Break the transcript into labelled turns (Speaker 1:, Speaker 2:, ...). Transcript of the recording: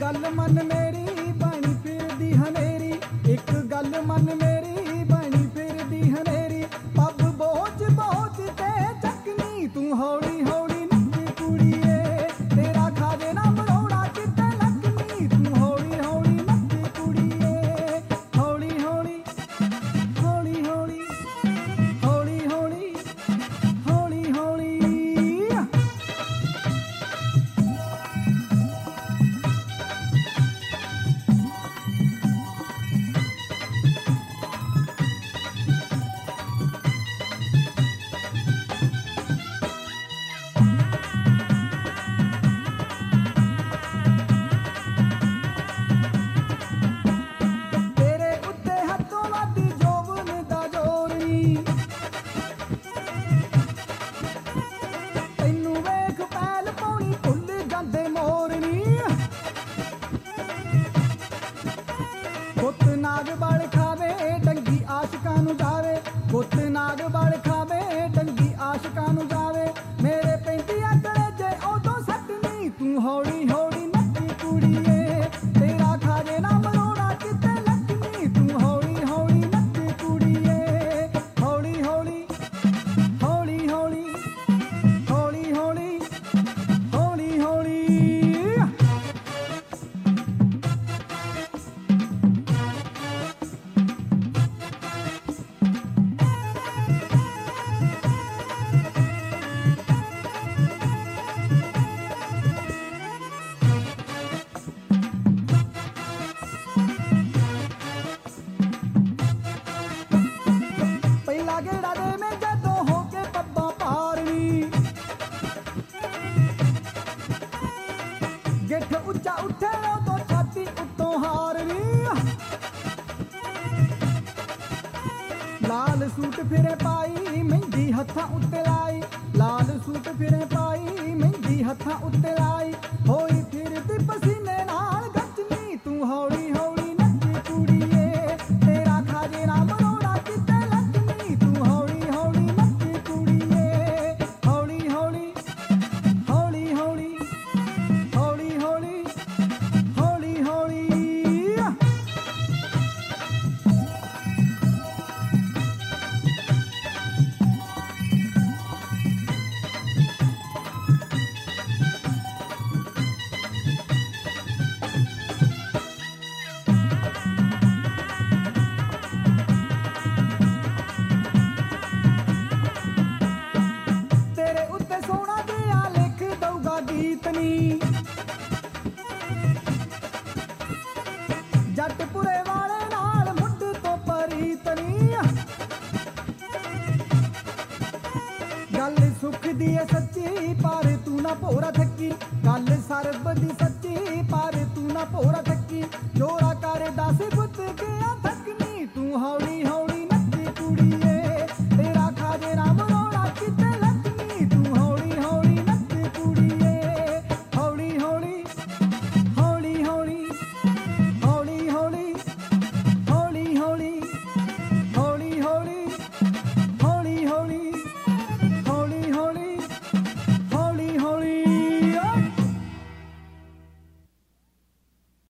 Speaker 1: गल मन मेरी बनी फिरदी हनेरी, एक गल मन मेरी बनी फिरदी हनेरी। पब बोझ बोझ ते चकनी तू हौली हौली नच कुड़िए, तेरा खाजे ना मरोड़ा किते लकनी तू हौली हौली नच कुड़िए। हौली हौली हौली हौली हौली हौली हौली हौली। तेरे उत्ते हथों वादी जोवन दा जोर नी, तैनू वेख पैल पाउणी भुल जांदे मोर नी। गुੱਤ नाग बल खावे डंगी आशिकां नू जावे, गुੱਤ नाग बल खावे डंगी आशिकां नू जावे। मेरे पैंदी अकड़े जे उदों सटनी तू हौली हौली नच कुड़िए, तेरा खाजे ना मरोड़ा किते लकनी तू हौली हौली नच कुड़िए। हौली हौली हौली हौली हौली हौली हौली हौली। ਪਹਿਲਾ ਗੇੜਾ ਦੇ ਮੈਂ ਜਦੋਂ ਹੋ ਕੇ ਪੱਬਾਂ ਪਾਰਨੀ, ਗਿੱਠ ਉੱਚਾ ਉੱਠੇ ਉਦੋਂ ਛਾਤੀ ਉੱਤੋਂ ਹਾਰਨੀ। ਲਾਲ ਸੂਟ ਫਿਰੇ ਪਾਈ ਮਹਿੰਦੀ ਹੱਥਾਂ ਉੱਤੇ ਲਾਈ, ਲਾਲ ਸੂਟ ਫਿਰੇ ਪਾਈ ਮਹਿੰਦੀ ਹੱਥਾਂ ਉੱਤੇ ਲਾਈ। ਹੋਈ ਫਿਰਦੀ ਪਸੀਨੇ ਨਾਲ ਗੱਜਨੀ ਤੂੰ ਹੌਲੀ ਹੌਲੀ ਨੱਚ ਕੁੜੀਏ, ਤੇਰਾ ਖਾਜੇ ਨਾ ਮਰੋੜਾ ਕਿਤੇ ਲੱਕਨੀ ਤੂੰ ਹੌਲੀ ਹੌਲੀ ਨੱਚ ਕੁੜੀਏ। ਹੌਲੀ ਹੌਲੀ ਹੌਲੀ ਹੌਲੀ ਹੌਲੀ ਹੌਲੀ ਹੌਲੀ ਹੌਲੀ। ਤੇਰੇ ਉੱਤੇ ਸੋਹਣਾ ਜਿਹਾ ਲਿਖ ਦਊਗਾ ਗੀਤ ਨੀ, ਜੱਟਪੁਰੇ ਵਾਲੇ ਨਾਲ ਮੁੱਢ ਤੋਂ ਪਰੀਤ ਨੀ। ਗੱਲ ਸੁੱਖ ਦੀ ਏ ਸੱਚੀ ਪਰ ਤੂੰ ਨਾ ਭੋਰਾ ਥੱਕੀ, ਗੱਲ ਸਰਬ ਦੀ ਸੱਚੀ ਪਰ ਤੂੰ ਨਾ ਭੋਰਾ ਥੱਕੀ। ਜੋਰਾ